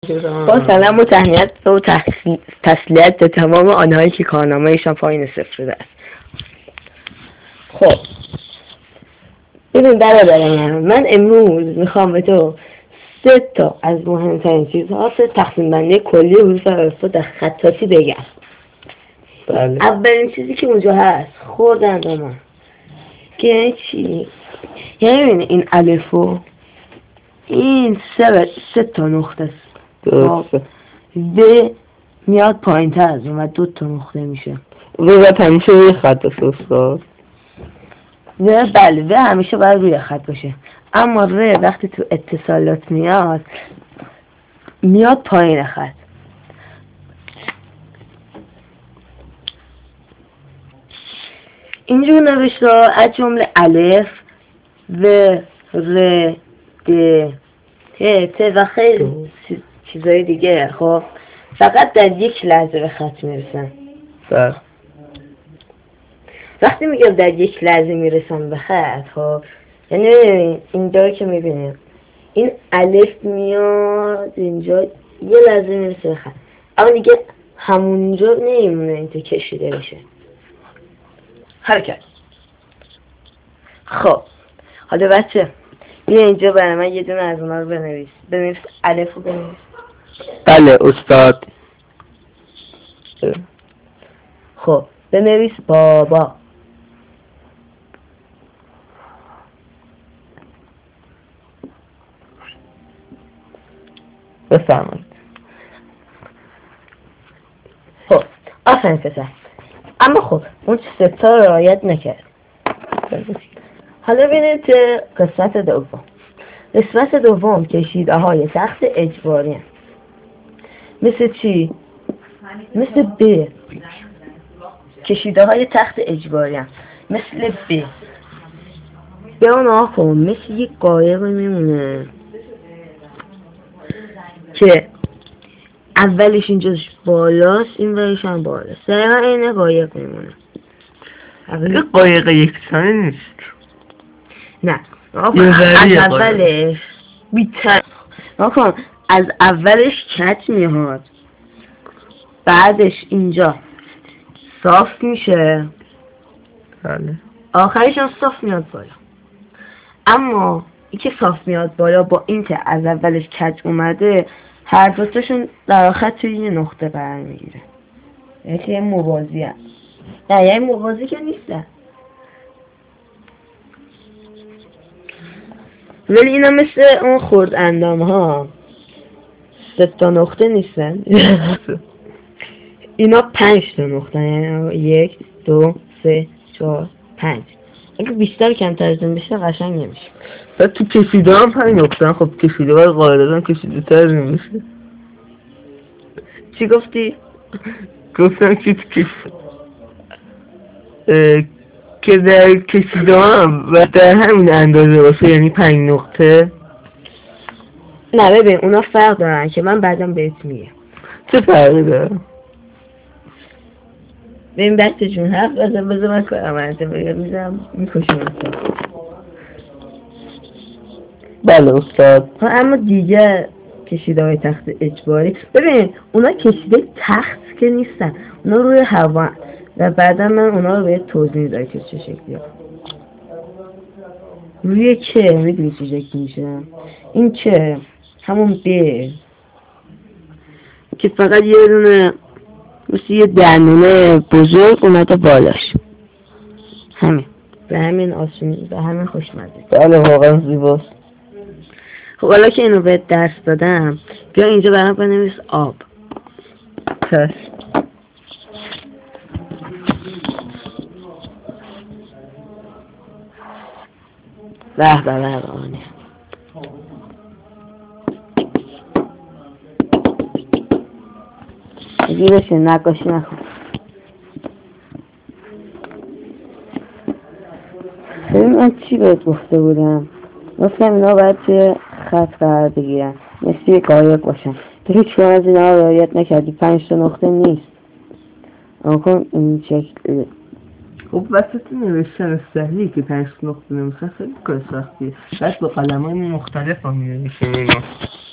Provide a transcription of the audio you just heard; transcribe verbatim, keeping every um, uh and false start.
با سلام و تهنیت و تسلیت به تمام آنهایی که کارنامه‌شان پایین صفر شده است. خب ببین برادر من امروز میخوام به تو سه تا از مهمترین چیزها سه تقسیم بندی کلی حروف الفبا در خطاطی بگم. بله. اولین چیزی که اونجا هست خرد اندام که یعنی چی؟ یعنی این الفو این سه سه تا نقطه است. درسته. و میاد پایین تر از اون و دو تا نقطه میشه. و باید همیشه روی خط است استاد. و بله و همیشه باید روی خط باشه، اما ر وقتی تو اتصالات میاد میاد پایین خط. اینجور نوشته از جمله الف و ر د ه ت و خیلی چیزای دیگه خب فقط در یک لحظه به خط میرسن. بله. وقتی میگم در یک لحظه میرسن به خط خب یعنی این داره که میبینیم این الف میاد اینجا یه لحظه میرسه به خط، اما دیگه همونجا نمیمونه این تو کشیده بشه. حرکت. خب حالا بچه بیا اینجا برای من یه دونه از اونا رو بنویس. بنویس الف رو بنویس. بله استاد. خب بنویس بابا. بفرمایید. خب آفرین پسر، اما خب اون سه تا رعایت نکرد. حالا ببینید که قسمت دوم. قسمت دوم کشیده های تخت اجباری هم. مثل چی؟ مثل ب. کشیده های تخت اجباری هم مثل ب. به اون آخون مثل یک قایق میمونه که اولش اینجاش بالاست این وریش هم بالاست، دقیقا این قایق میمونه. این قایق یکسانی نیست. نه از اولش بیتر نکن، از اولش کج میاد بعدش اینجا صاف میشه. بله. آخرش هم صاف میاد بالا، اما این که صاف میاد بالا با این که از اولش کج اومده هر دوتاشون در آخر توی یه نقطه قرار میگیره. یعنی یه موازی هست. نه یه موازی که نیستن، ولی اینا مثل اون خرد اندام ها سه تا نقطه نیستن. اینا پنج تا نقطه، یعنی یک دو سه چهار پنج. اگه بیشتر کمتر از این بشه قشنگ نمیشه. بعد تو کشیده هم پنج نقطه. خب کشیده باید قاعدتا کشیده تر نمیشه. چی گفتی؟ گفتم که تو کشیده که در کشیده هم و در همین اندازه باشه یعنی پنج نقطه. نه ببین اونا فرق دارن که من بعدم بهت میگم. چه فرقی داره؟ ببین بچه جون حرف بزن بزن من کنم انت بگم میزم میکشم. بله استاد. اما دیگه کشیده های تخت اجباری ببین اونا کشیده تخت که نیستن، اونا روی هوا و بعدا من اونا رو بهت توضیح میدم که چه شکلی ها. روی که میدونی چه شکلی میشه؟ این که همون ب که فقط یه دونه مثل یه دندونه بزرگ اومده بالاش، همین به همین آسونی به همین خوشمزه. بله واقعا زیباست. خب حالا که اینو بهت درس دادم بیا اینجا برام بنویس آب. چشم. به به به آنه اگه بشین نقاشی نکن. ببین من چی بهت گفته بودم؟ گفتم اینا باید توی خط قرار بگیرن مثل یک قایق باشن. تو هیچ کدوم از اینا رو رعایت نکردی. پنج تا نقطه نیست آکن این شکل. خب وسط نوشتن سهلی که پنج نقطه نمیشه خیلی کار سختیه. بعد با قلم‌های مختلف هم می‌نویسیم اینا.